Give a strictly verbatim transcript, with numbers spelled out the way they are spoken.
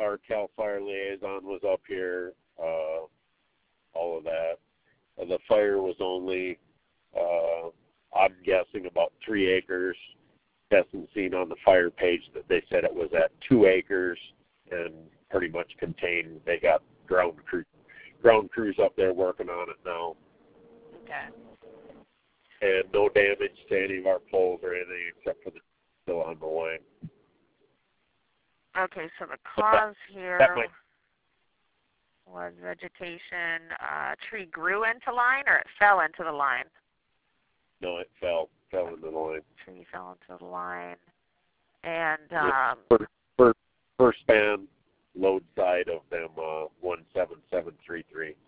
our CAL FIRE liaison was up here, uh, all of that. Uh, the fire was only, uh, I'm guessing, about three acres. Hasn't seen on the fire page that they said it was at two acres and pretty much contained. They got ground crew, ground crews up there working on it now. Okay. And no damage to any of our poles or anything except for the still on the line. Okay, so the cause that, here that might, was vegetation. Uh, tree grew into line, or it fell into the line? No, it fell. Fell into the line. Tree fell into the line. And um, first, first, first span load side of them uh, one seven seven three three.